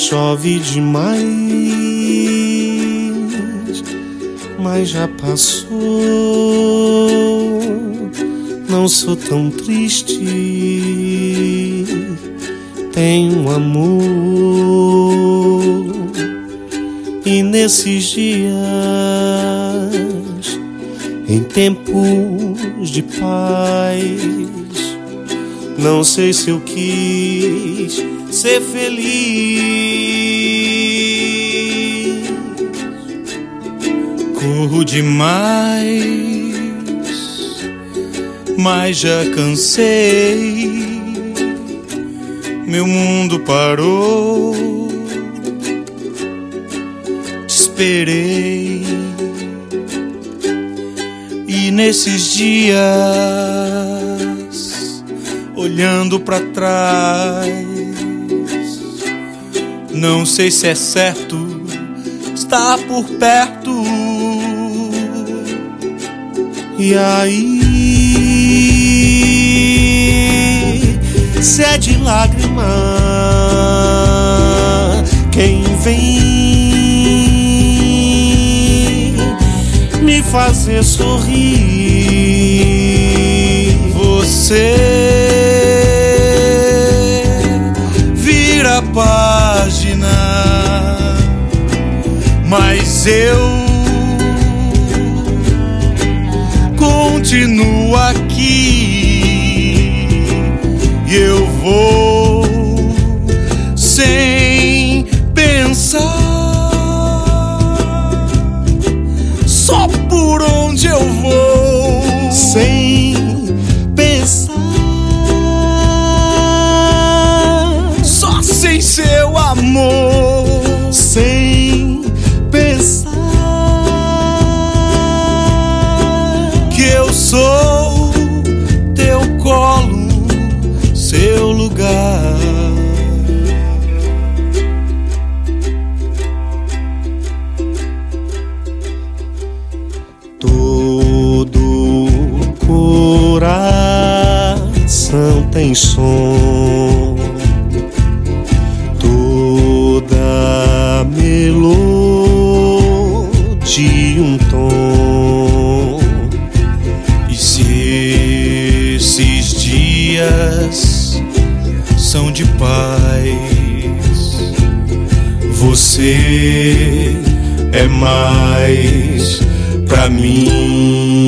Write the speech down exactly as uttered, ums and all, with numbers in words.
chove demais, mas já passou. Não sou tão triste, tenho amor. E nesses dias, em tempos de paz, não sei se eu quis ser feliz. Corro demais, mas já cansei. Meu mundo parou, te esperei. E nesses dias, olhando pra trás, não sei se é certo estar por perto. E aí, se é de lágrima quem vem me fazer sorrir, você vira a página, mas eu continuo aqui e eu vou sem pensar, só por onde eu vou, sem pensar, só sem seu amor, sem pensar que eu sou teu colo, seu lugar. Todo coração tem som, toda melodia um tom. E se esses dias são de paz, você é mais pra mim.